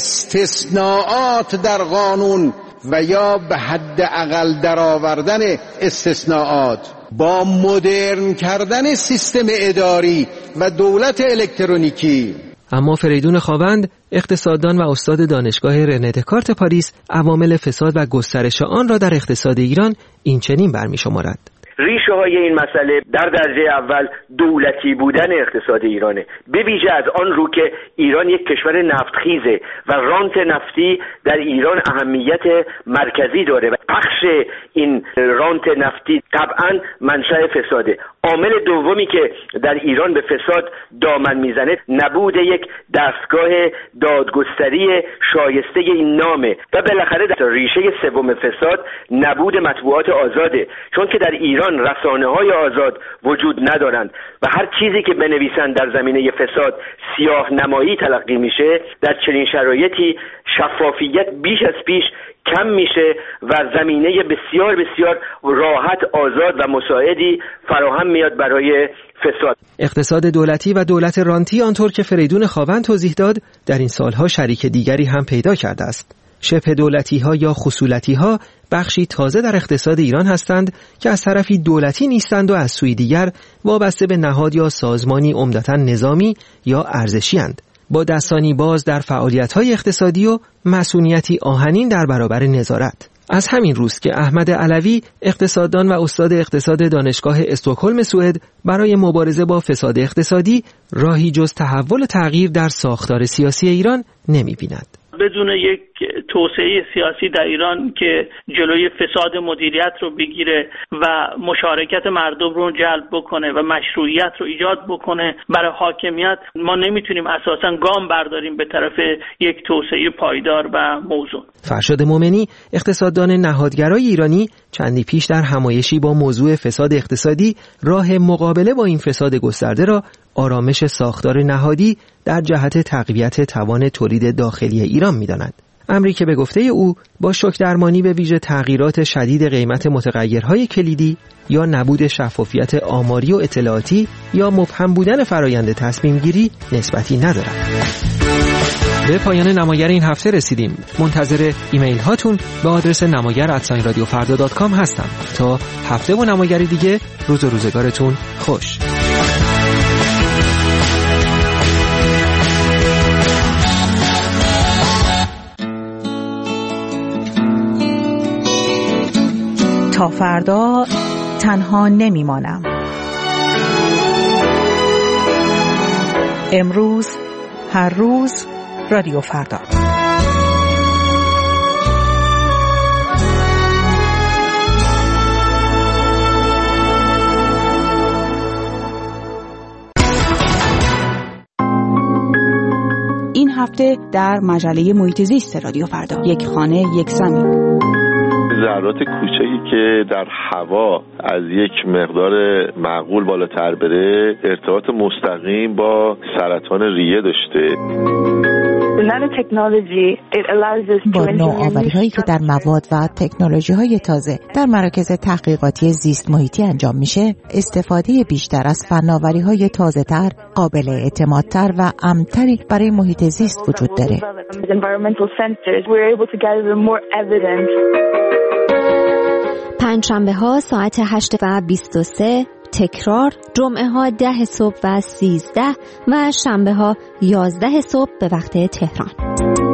S3: استثناءات در قانون و یا به حد اقل درآوردن استثناءات، با مدرن کردن سیستم اداری و دولت الکترونیکی.
S19: اما فریدون خاوند، اقتصاددان و استاد دانشگاه رنه دکارت پاریس، عوامل فساد و گسترش آن را در اقتصاد ایران این چنین برمی‌شمارد:
S4: ریشه های این مسئله در درجه اول دولتی بودن اقتصاد ایرانه، به ویژه از آن رو که ایران یک کشور نفتخیزه و رانت نفتی در ایران اهمیت مرکزی داره و پخش این رانت نفتی طبعا منشأ فساده. عامل دومی که در ایران به فساد دامن میزنه نبود یک دستگاه دادگستری شایسته این نامه و بالاخره در ریشه سوم فساد نبود مطبوعات آزاده، چون که در ایران رسانه‌های آزاد وجود ندارند و هر چیزی که بنویسند در زمینه فساد سیاه نمایی تلقی میشه. در چنین شرایطی شفافیت بیش از پیش کم میشه و زمینه بسیار بسیار راحت، آزاد و مساعدی فراهم میاد برای فساد.
S19: اقتصاد دولتی و دولت رانتی، آنطور که فریدون خاوند توضیح داد، در این سالها شریک دیگری هم پیدا کرده است. شبه دولتی ها یا خصولتی ها بخشی تازه در اقتصاد ایران هستند که از طرفی دولتی نیستند و از سوی دیگر وابسته به نهاد یا سازمانی عمدتاً نظامی یا ارزشی اند، با دستانی باز در فعالیت‌های اقتصادی و مسئولیتی آهنین در برابر نظارت. از همین روز که احمد علوی، اقتصاددان و استاد اقتصاد دانشگاه استکهلم سوئد، برای مبارزه با فساد اقتصادی راهی جز تحول و تغییر در ساختار سیاسی ایران نمی‌بیند.
S7: بدون یک توسعه سیاسی در ایران که جلوی فساد مدیریت رو بگیره و مشارکت مردم رو جلب بکنه و مشروعیت رو ایجاد بکنه برای حاکمیت، ما نمیتونیم اساساً گام برداریم به طرف یک توسعه پایدار و موزون.
S19: فرشاد مومنی، اقتصاددان نهادگرای ایرانی، چندی پیش در همایشی با موضوع فساد اقتصادی راه مقابله با این فساد گسترده را آرامش ساختار نهادی در جهت تقویت توان تولید داخلی ایران می‌داند. امری که به گفته او با شوک درمانی به ویژه تغییرات شدید قیمت متغیرهای کلیدی یا نبود شفافیت آماری و اطلاعاتی یا مبهم بودن فرایند تصمیم گیری نسبتی ندارد. به پایان نمایر این هفته رسیدیم. منتظر ایمیل هاتون به آدرس نمایر ات رادیو فردا دات کام هستم. تا هفته و نمایری دیگه، روز و روزگارتون خوش.
S18: تا فردا تنها نمیمانم. امروز، هر روز، رادیو فردا.
S8: این هفته در مجله محیط زیست رادیو فردا، یک خانه یک زمین.
S9: ذرات کوچکی که در هوا از یک مقدار معقول بالاتر بره ارتباط مستقیم با سرطان ریه داشته.
S10: با نوآوری‌هایی که در مواد و تکنولوژی‌های تازه در مراکز تحقیقاتی زیست محیطی انجام میشه، استفاده بیشتر از فناوری‌های تازه‌تر، قابل اعتمادتر و امن‌تری برای محیط زیست وجود داره.
S13: پنجشنبه ها ساعت هشت و بیست و سه، تکرار جمعه ها ده صبح و سیزده و شنبه ها یازده صبح به وقت تهران.